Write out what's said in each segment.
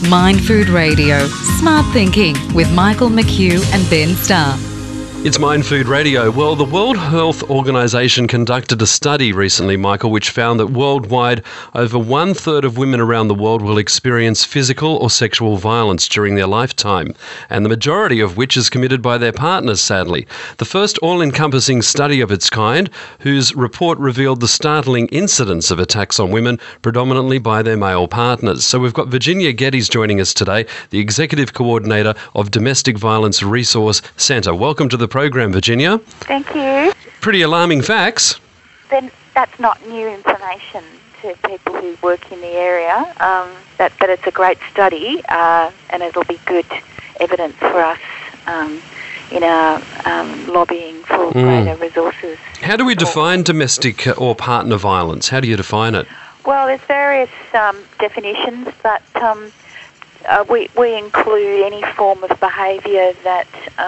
Mind Food Radio, Smart Thinking with Michael McHugh and Ben Starr. It's Mind Food Radio. Well, the World Health Organization conducted a study recently, Michael, which found that worldwide, over 1/3 of women around the world will experience physical or sexual violence during their lifetime, and the majority of which is committed by their partners, sadly. The first all-encompassing study of its kind, whose report revealed the startling incidence of attacks on women, predominantly by their male partners. So we've got Virginia Geddes joining us today, the Executive Coordinator of Domestic Violence Resource Centre. Welcome to the program, Virginia. Thank you. Pretty alarming facts. Then that's not new information to people who work in the area, but it's a great study and it'll be good evidence for us in our lobbying for greater resources. How do we define domestic or partner violence? How do you define it? Well, there's various definitions, but we include any form of behaviour that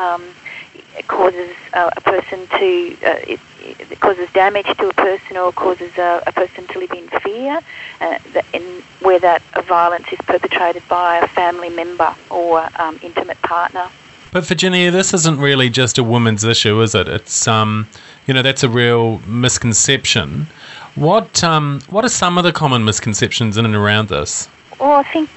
it causes a person to, it causes damage to a person or causes a person to live in fear, where that violence is perpetrated by a family member or intimate partner. But Virginia, this isn't really just a woman's issue, is it? It's that's a real misconception. What are some of the common misconceptions in and around this? Well, I think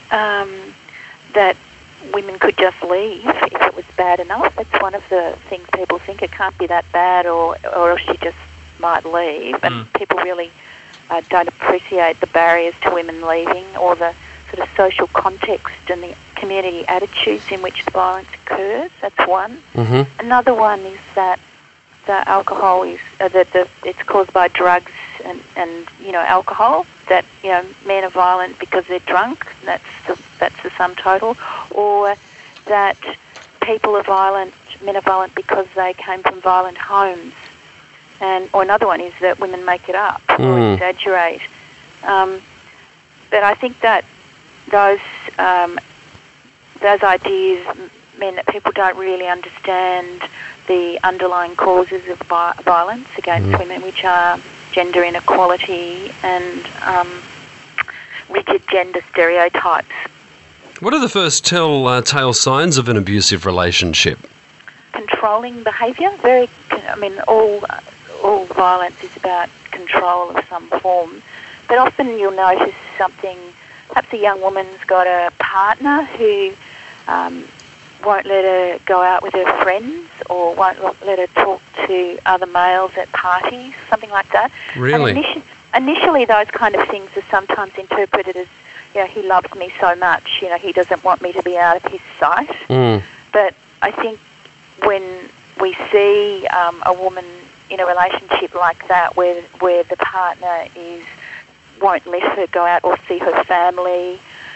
that women could just leave if it was bad enough. That's one of the things people think. It can't be that bad, or else she just might leave. And people really don't appreciate the barriers to women leaving or the sort of social context and the community attitudes in which the violence occurs. That's one. Mm-hmm. Another one is that the alcohol is it's caused by drugs and alcohol. That men are violent because they're drunk. That's the sum total. Or that men are violent because they came from violent homes. Or another one is that women make it up or exaggerate. But I think that those ideas mean that people don't really understand the underlying causes of violence against women, which are gender inequality and rigid gender stereotypes. What are the first telltale signs of an abusive relationship? Controlling behaviour. All violence is about control of some form. But often you'll notice something. Perhaps a young woman's got a partner who won't let her go out with her friends or won't let her talk to other males at parties, something like that. Really? And initially those kind of things are sometimes interpreted as, he loves me so much, he doesn't want me to be out of his sight. But I think when we see a woman in a relationship like that where the partner won't let her go out or see her family,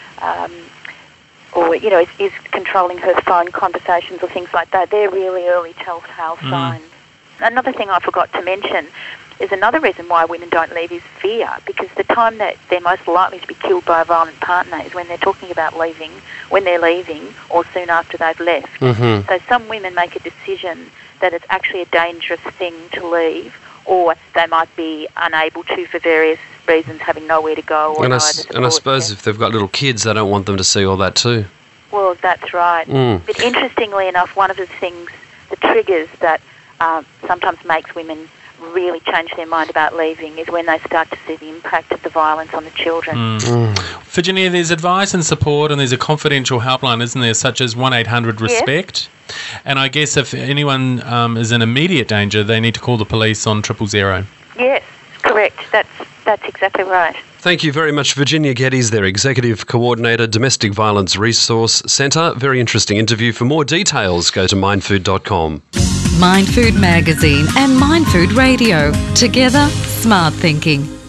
or is controlling her phone conversations or things like that, they're really early telltale signs. Another thing I forgot to mention is another reason why women don't leave is fear, because the time that they're most likely to be killed by a violent partner is when they're talking about leaving, when they're leaving, or soon after they've left. Mm-hmm. So some women make a decision that it's actually a dangerous thing to leave, or they might be unable to for various reasons, having nowhere to go. Or and I suppose if they've got little kids, they don't want them to see all that too. Well, that's right. But interestingly enough, one of the things, the triggers that sometimes makes women really change their mind about leaving is when they start to see the impact of the violence on the children. Virginia, there's advice and support and there's a confidential helpline, isn't there, such as 1-800-RESPECT? Yes. And I guess if anyone is in immediate danger, they need to call the police on 000. Yes, correct. That's exactly right. Thank you very much, Virginia Geddes, their Executive Coordinator, Domestic Violence Resource Centre. Very interesting interview. For more details, go to mindfood.com. Mind Food Magazine and Mind Food Radio. Together, smart thinking.